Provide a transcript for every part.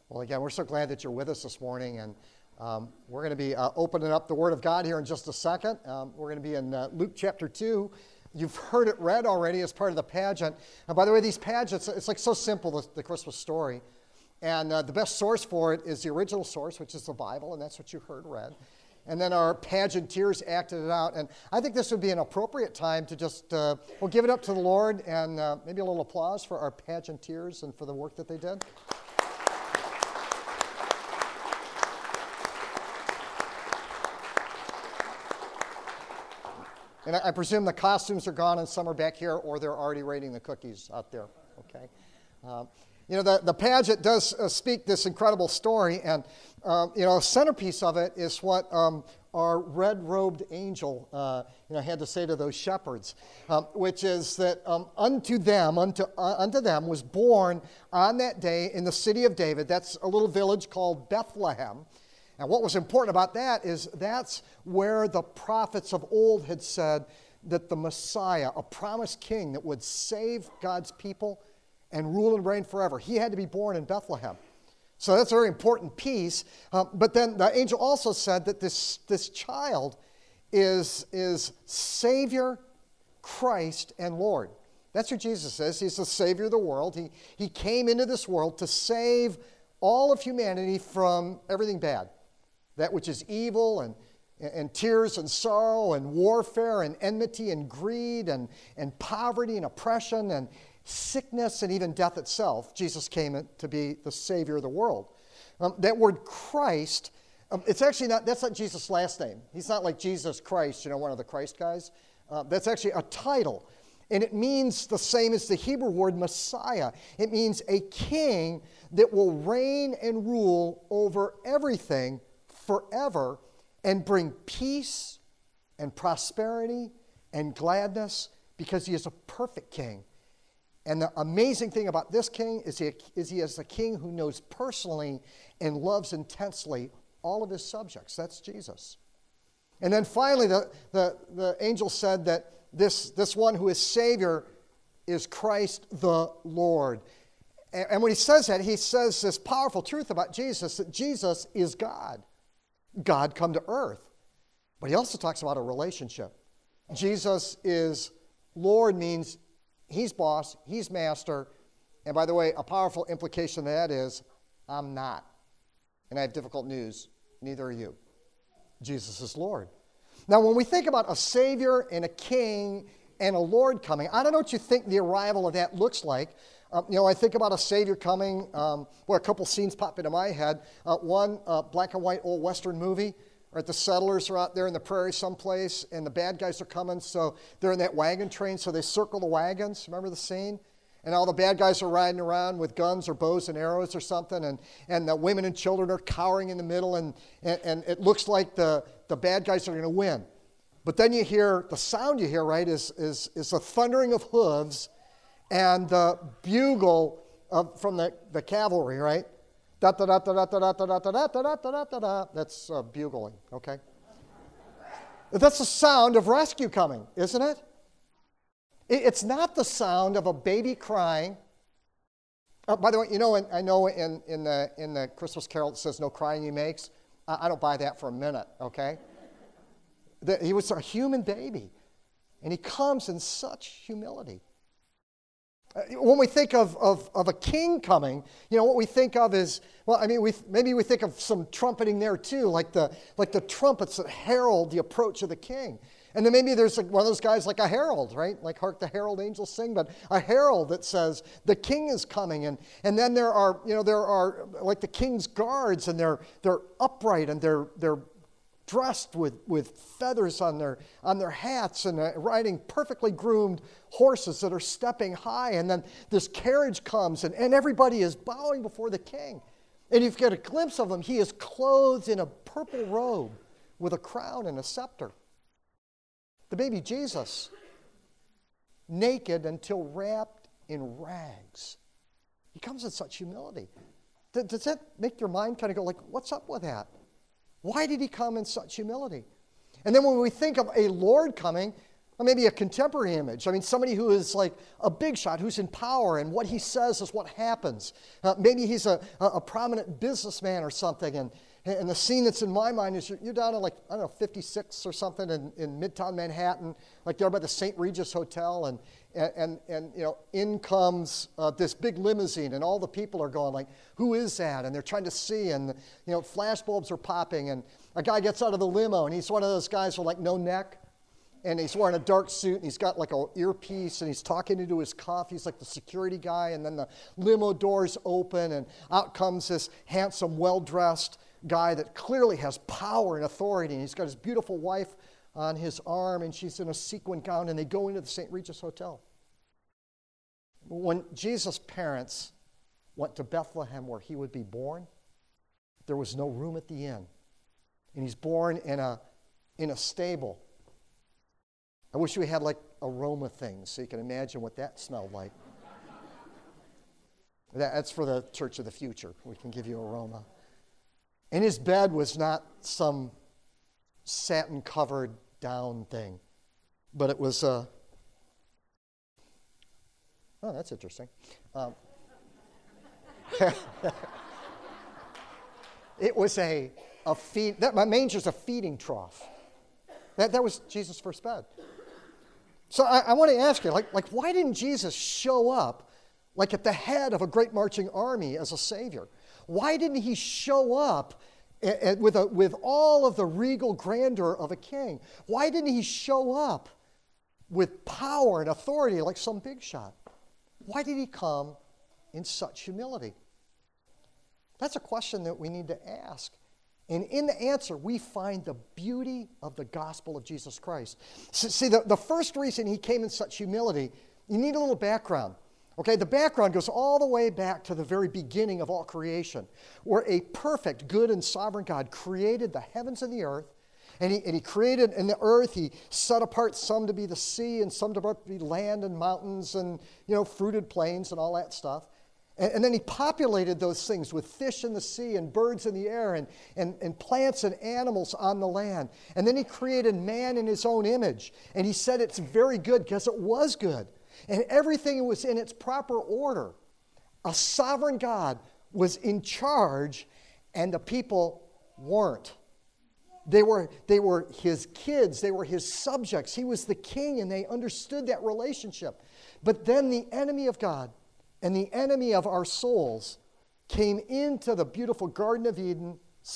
Well, again, we're so glad that you're with us this morning, and we're going to be opening up the Word of God here in just a second. We're going to be in Luke chapter 2. You've heard it read already as part of the pageant. And by the way, these pageants, it's like so simple, the Christmas story. And the best source for it is the original source, which is the Bible, and that's what you heard read. And then our pageanteers acted it out. And I think this would be an appropriate time to just, we'll give it up to the Lord, and maybe a little applause for our pageanteers and for the work that they did. And I presume the costumes are gone and some are back here, or they're already raiding the cookies out there, okay? The pageant does speak this incredible story, and, a centerpiece of it is what our red-robed angel, had to say to those shepherds, which is that unto them was born on that day in the city of David. That's a little village called Bethlehem. And what was important about that is that's where the prophets of old had said that the Messiah, a promised king that would save God's people and rule and reign forever, he had to be born in Bethlehem. So that's a very important piece. But then the angel also said that this child is Savior, Christ, and Lord. That's who Jesus is. He's the Savior of the world. He came into this world to save all of humanity from everything bad. That which is evil and tears and sorrow and warfare and enmity and greed and poverty and oppression and sickness and even death itself. Jesus came to be the Savior of the world. That word Christ, it's actually that's not Jesus' last name. He's not like Jesus Christ, one of the Christ guys. That's actually a title. And it means the same as the Hebrew word Messiah. It means a king that will reign and rule over everything forever and bring peace and prosperity and gladness because he is a perfect king. And the amazing thing about this king is he is a king who knows personally and loves intensely all of his subjects. That's Jesus. And then finally, the angel said that this one who is Savior is Christ the Lord. And when he says that, he says this powerful truth about Jesus, that Jesus is God. God come to earth. But he also talks about a relationship. Jesus is Lord means he's boss, he's master. And by the way, a powerful implication of that is, I'm not. And I have difficult news. Neither are you. Jesus is Lord. Now, when we think about a Savior and a King and a Lord coming, I don't know what you think the arrival of that looks like. I think about a Savior coming, a couple scenes pop into my head. One, black and white old Western movie, right? The settlers are out there in the prairie someplace, and the bad guys are coming, so they're in that wagon train, so they circle the wagons. Remember the scene? And all the bad guys are riding around with guns or bows and arrows or something, and the women and children are cowering in the middle, and it looks like the bad guys are going to win. But then you hear, the sound you hear, right, is the thundering of hooves and the bugle from the cavalry, right? Da da da da da da da da da da da da da. That's bugling, okay? That's the sound of rescue coming, isn't it? It's not the sound of a baby crying. By the way, I know in the Christmas Carol it says no crying he makes. I don't buy that for a minute, okay? He was a human baby, and he comes in such humility. When we think of a king coming, what we think of is, maybe we think of some trumpeting there too, like the trumpets that herald the approach of the king. And then maybe there's one of those guys like a herald, right? Like hark the herald angels sing, but a herald that says the king is coming. And then there are like the king's guards, and they're upright, and they're dressed with feathers on their hats, and riding perfectly groomed horses that are stepping high. And then this carriage comes, and everybody is bowing before the king. And you get a glimpse of him. He is clothed in a purple robe with a crown and a scepter. The baby Jesus, naked until wrapped in rags. He comes in such humility. Does that make your mind kind of go like, what's up with that? Why did he come in such humility? And then when we think of a Lord coming, Or maybe a contemporary image. I mean, somebody who is like a big shot, who's in power, and what he says is what happens. Maybe he's a prominent businessman or something, and the scene that's in my mind is you're down at like, I don't know, 56 or something in Midtown Manhattan, like there by the St. Regis Hotel, and you know, in comes this big limousine, and all the people are going like, who is that? And they're trying to see, and you know, flash bulbs are popping, and a guy gets out of the limo, and he's one of those guys with like no neck, and he's wearing a dark suit, and he's got like an earpiece, and he's talking into his cuff. He's like the security guy, and then the limo doors open, and out comes this handsome, well-dressed guy that clearly has power and authority, and he's got his beautiful wife on his arm, and she's in a sequin gown, and they go into the St. Regis Hotel. When Jesus' parents went to Bethlehem where he would be born, there was no room at the inn, and he's born in a stable. I wish we had like aroma things so you can imagine what that smelled like. That's for the church of the future. We can give you aroma. And his bed was not some satin-covered down thing, but it was oh, that's interesting. It was my manger's a feeding trough. That was Jesus' first bed. So I want to ask you, like, why didn't Jesus show up like at the head of a great marching army as a savior? Why didn't he show up with all of the regal grandeur of a king? Why didn't he show up with power and authority like some big shot? Why did he come in such humility? That's a question that we need to ask. And in the answer, we find the beauty of the gospel of Jesus Christ. See, the first reason he came in such humility, you need a little background. Okay, the background goes all the way back to the very beginning of all creation, where a perfect, good, and sovereign God created the heavens and the earth, and he created in the earth, he set apart some to be the sea and some to be land and mountains and, you know, fruited plains and all that stuff. And then he populated those things with fish in the sea and birds in the air and plants and animals on the land. And then he created man in his own image. And he said it's very good because it was good. And everything was in its proper order. A sovereign God was in charge and the people weren't. They were his kids. They were his subjects. He was the king and they understood that relationship. But then the enemy of God and the enemy of our souls came into the beautiful Garden of Eden,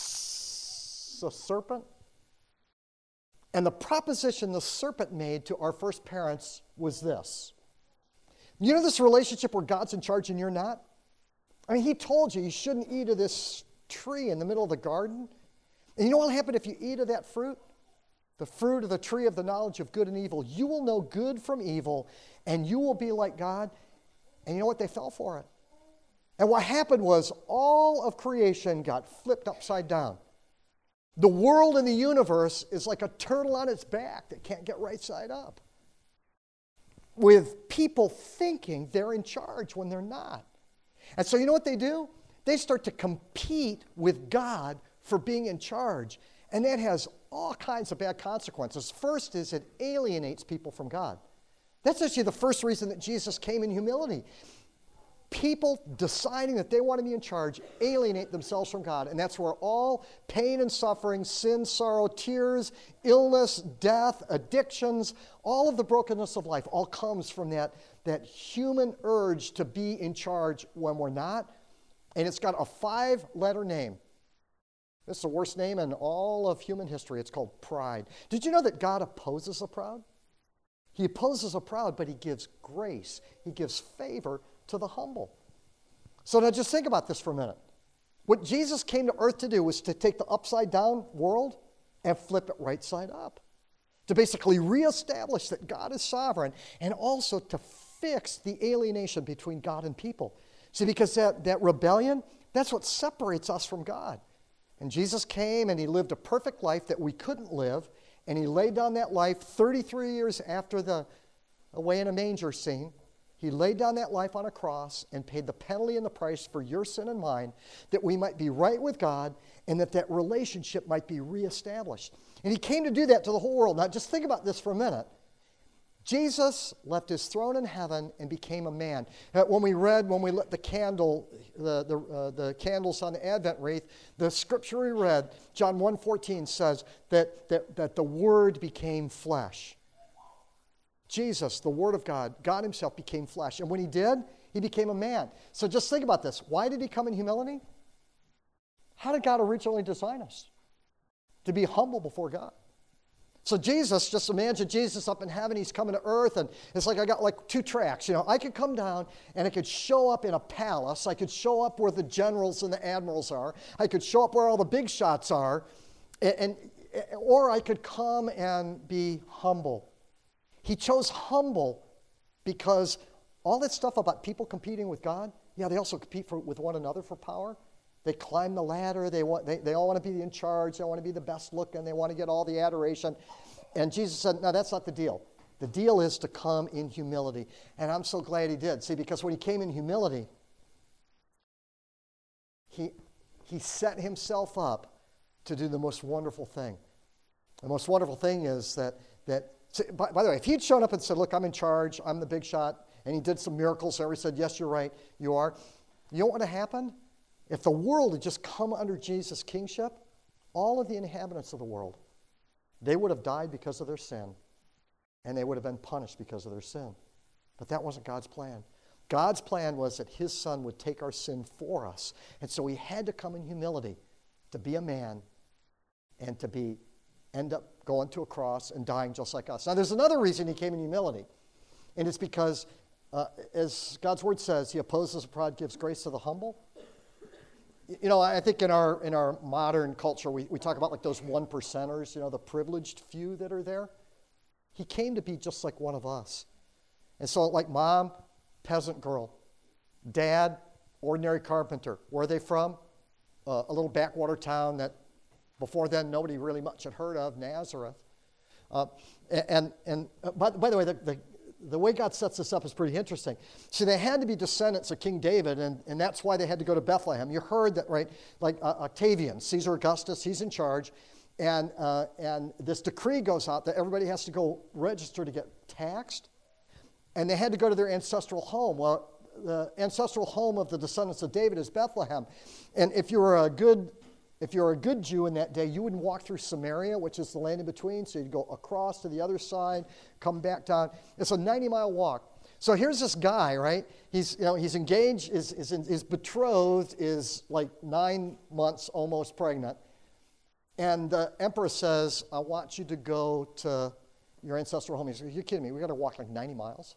the serpent. And the proposition the serpent made to our first parents was this. You know this relationship where God's in charge and you're not? I mean, he told you shouldn't eat of this tree in the middle of the garden. And you know what will happen if you eat of that fruit? The fruit of the tree of the knowledge of good and evil. You will know good from evil, and you will be like God. And you know what? They fell for it. And what happened was all of creation got flipped upside down. The world and the universe is like a turtle on its back that can't get right side up, with people thinking they're in charge when they're not. And so you know what they do? They start to compete with God for being in charge. And that has all kinds of bad consequences. First is it alienates people from God. That's actually the first reason that Jesus came in humility. People deciding that they want to be in charge alienate themselves from God. And that's where all pain and suffering, sin, sorrow, tears, illness, death, addictions, all of the brokenness of life all comes from that human urge to be in charge when we're not. And it's got a 5-letter name. This is the worst name in all of human history. It's called pride. Did you know that God opposes the proud? He opposes the proud, but he gives grace. He gives favor to the humble. So now just think about this for a minute. What Jesus came to earth to do was to take the upside down world and flip it right side up. To basically reestablish that God is sovereign and also to fix the alienation between God and people. See, because that rebellion, that's what separates us from God. And Jesus came and he lived a perfect life that we couldn't live. And he laid down that life 33 years after the away in a manger scene. He laid down that life on a cross and paid the penalty and the price for your sin and mine, that we might be right with God and that relationship might be reestablished. And he came to do that to the whole world. Now just think about this for a minute. Jesus left his throne in heaven and became a man. When we lit the candle, the candles on the Advent wreath, the scripture we read, John 1:14 says that the Word became flesh. Jesus, the Word of God, God himself became flesh. And when he did, he became a man. So just think about this. Why did he come in humility? How did God originally design us? To be humble before God. So Jesus, just imagine Jesus up in heaven, he's coming to earth, and it's like I got like two tracks. I could come down and I could show up in a palace. I could show up where the generals and the admirals are. I could show up where all the big shots are, or I could come and be humble. He chose humble because all that stuff about people competing with God, yeah, they also compete with one another for power. They climb the ladder. They all want to be in charge. They want to be the best looking. They want to get all the adoration. And Jesus said, no, that's not the deal. The deal is to come in humility. And I'm so glad he did. See, because when he came in humility, he set himself up to do the most wonderful thing. The most wonderful thing is that see, by the way, if he'd shown up and said, look, I'm in charge, I'm the big shot, and he did some miracles, and everybody said, yes, you're right, you are. You know what would have happened? If the world had just come under Jesus' kingship, all of the inhabitants of the world, they would have died because of their sin, and they would have been punished because of their sin. But that wasn't God's plan. God's plan was that his son would take our sin for us. And so he had to come in humility to be a man and to end up going to a cross and dying just like us. Now, there's another reason he came in humility, and it's because, as God's word says, he opposes the proud, gives grace to the humble. I think in our modern culture, we talk about like those 1%ers, the privileged few that are there. He came to be just like one of us. And so like mom, peasant girl. Dad, ordinary carpenter. Where are they from? A little backwater town that before then nobody really much had heard of, Nazareth. By the way, the way God sets this up is pretty interesting. See, they had to be descendants of King David, and that's why they had to go to Bethlehem. You heard that, right? Like Octavian, Caesar Augustus, he's in charge, and this decree goes out that everybody has to go register to get taxed, and they had to go to their ancestral home. Well, the ancestral home of the descendants of David is Bethlehem, and if you were a good Jew in that day, you wouldn't walk through Samaria, which is the land in between, so you'd go across to the other side, come back down. It's a 90-mile walk. So here's this guy, right? He's engaged, his betrothed is like 9 months, almost pregnant. And the emperor says, I want you to go to your ancestral home. He says, you're kidding me, we got to walk like 90 miles?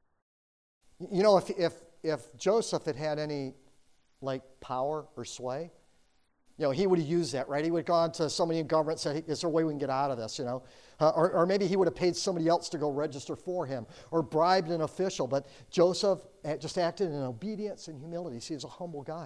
If Joseph had any like power or sway, he would have used that, right? He would have gone to somebody in government and said, hey, is there a way we can get out of this, Or maybe he would have paid somebody else to go register for him or bribed an official. But Joseph just acted in obedience and humility. See, he's a humble guy.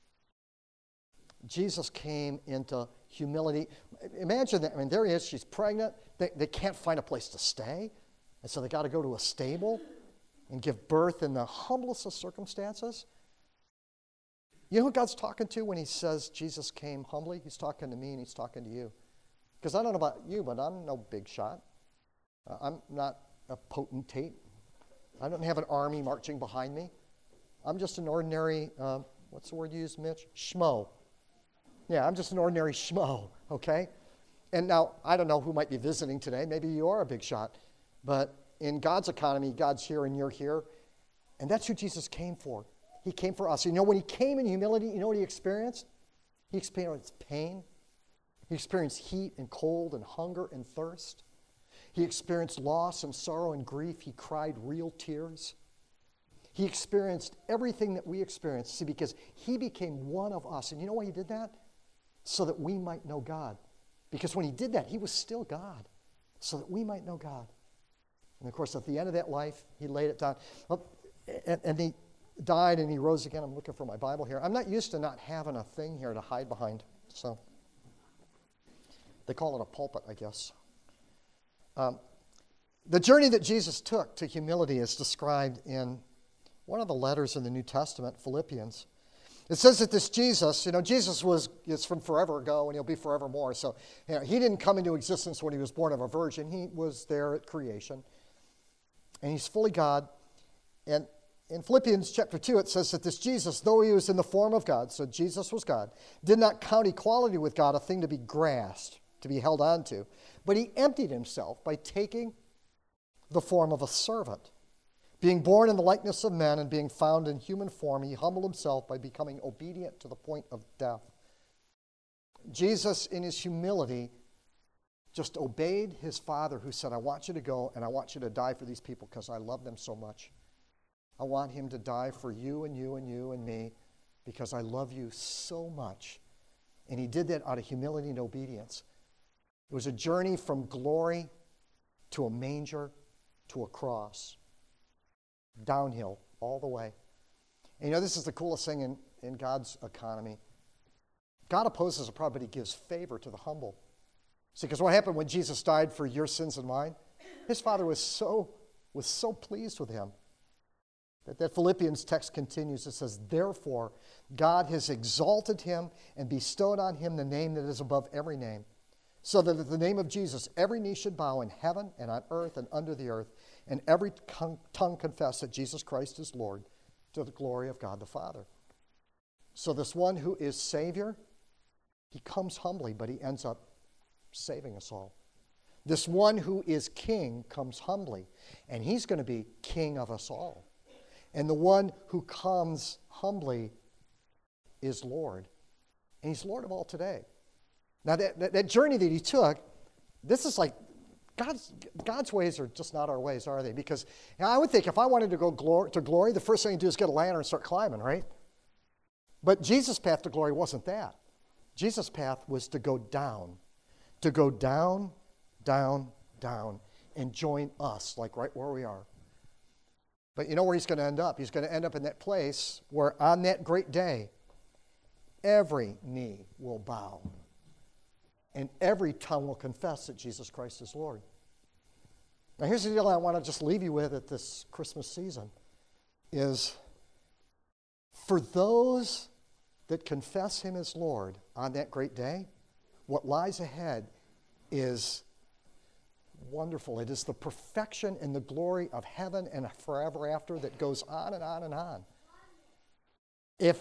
Jesus came into humility. Imagine that. I mean, there he is. She's pregnant. They can't find a place to stay. And so they got to go to a stable and give birth in the humblest of circumstances. You know who God's talking to when he says Jesus came humbly? He's talking to me and he's talking to you. Because I don't know about you, but I'm no big shot. I'm not a potentate. I don't have an army marching behind me. I'm just an ordinary, what's the word you use, Mitch? Schmo. Yeah, I'm just an ordinary schmo, okay? And now, I don't know who might be visiting today. Maybe you are a big shot. But in God's economy, God's here and you're here. And that's who Jesus came for. He came for us. When he came in humility, you know what he experienced? He experienced pain. He experienced heat and cold and hunger and thirst. He experienced loss and sorrow and grief. He cried real tears. He experienced everything that we experience. See, because he became one of us. And you know why he did that? So that we might know God. Because when he did that, he was still God. So that we might know God. And of course, at the end of that life, he laid it down. And he died and he rose again. I'm looking for my Bible here. I'm not used to not having a thing here to hide behind. So they call it a pulpit, I guess. The journey that Jesus took to humility is described in one of the letters in the New Testament, Philippians. It says that this Jesus, Jesus is from forever ago and he'll be forevermore. So he didn't come into existence when he was born of a virgin. He was there at creation. and he's fully God. And in Philippians chapter 2, it says that this Jesus, though he was in the form of God, so Jesus was God, did not count equality with God a thing to be grasped, to be held on to, but he emptied himself by taking the form of a servant. Being born in the likeness of men and being found in human form, he humbled himself by becoming obedient to the point of death. Jesus, in his humility, just obeyed his Father who said, I want you to go and I want you to die for these people because I love them so much. I want him to die for you and you and you and me because I love you so much. And he did that out of humility and obedience. It was a journey from glory to a manger to a cross. Downhill all the way. And this is the coolest thing in God's economy. God opposes the proud, but he gives favor to the humble. See, because what happened when Jesus died for your sins and mine? His Father was so pleased with him. That Philippians text continues. It says, therefore, God has exalted him and bestowed on him the name that is above every name, so that at the name of Jesus, every knee should bow in heaven and on earth and under the earth, and every tongue confess that Jesus Christ is Lord, to the glory of God the Father. So this one who is Savior, he comes humbly, but he ends up saving us all. This one who is King comes humbly, and he's going to be King of us all. And the one who comes humbly is Lord. And he's Lord of all today. Now, that journey that he took, this is like, God's ways are just not our ways, are they? Because I would think if I wanted to go to glory, the first thing you do is get a ladder and start climbing, right? But Jesus' path to glory wasn't that. Jesus' path was to go down, down, down, and join us, like right where we are. But you know where he's going to end up? He's going to end up in that place where on that great day, every knee will bow and every tongue will confess that Jesus Christ is Lord. Now here's the deal I want to just leave you with at this Christmas season is for those that confess him as Lord on that great day, what lies ahead is wonderful. It is the perfection and the glory of heaven and a forever after that goes on and on and on. If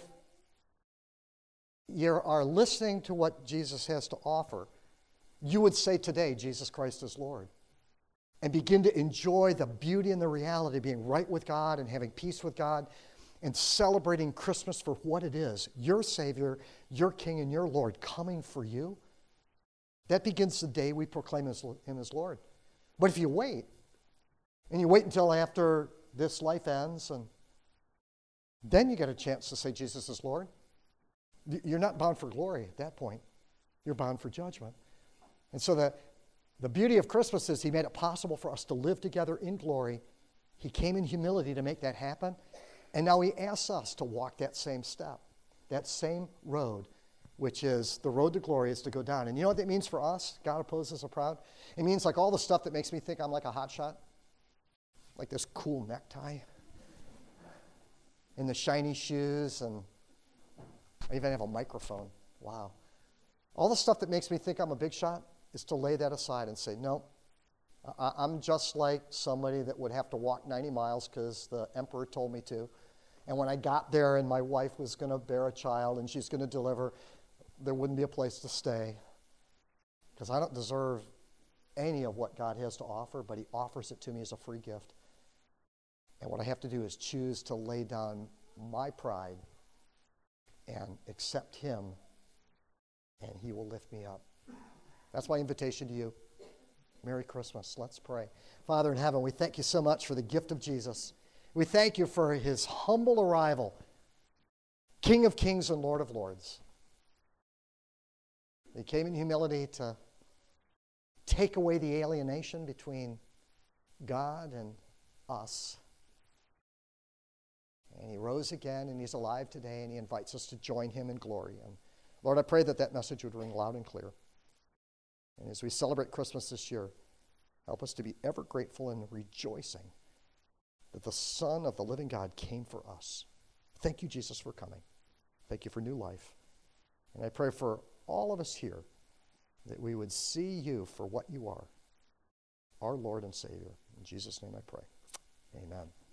you are listening to what Jesus has to offer, you would say today, Jesus Christ is Lord. And begin to enjoy the beauty and the reality of being right with God and having peace with God and celebrating Christmas for what it is. Your Savior, your King, and your Lord coming for you. That begins the day we proclaim him as Lord. But if you wait, and you wait until after this life ends, and then you get a chance to say Jesus is Lord, you're not bound for glory at that point. You're bound for judgment. And so the beauty of Christmas is he made it possible for us to live together in glory. He came in humility to make that happen. And now he asks us to walk that same step, that same road, which is the road to glory is to go down. And you know what that means for us? God opposes the proud. It means like all the stuff that makes me think I'm like a hotshot, like this cool necktie, and the shiny shoes, and I even have a microphone. Wow. All the stuff that makes me think I'm a big shot is to lay that aside and say, no, I'm just like somebody that would have to walk 90 miles because the emperor told me to. And when I got there and my wife was going to bear a child and she's going to deliver, there wouldn't be a place to stay because I don't deserve any of what God has to offer, but he offers it to me as a free gift. And what I have to do is choose to lay down my pride and accept him, and he will lift me up. That's my invitation to you. Merry Christmas. Let's pray. Father in heaven, we thank you so much for the gift of Jesus. We thank you for his humble arrival, King of kings and Lord of lords. He came in humility to take away the alienation between God and us. And he rose again, and he's alive today, and he invites us to join him in glory. And Lord, I pray that that message would ring loud and clear. And as we celebrate Christmas this year, help us to be ever grateful and rejoicing that the Son of the living God came for us. Thank you, Jesus, for coming. Thank you for new life. And I pray for all of us here that we would see you for what you are, our Lord and Savior. In Jesus' name I pray. Amen.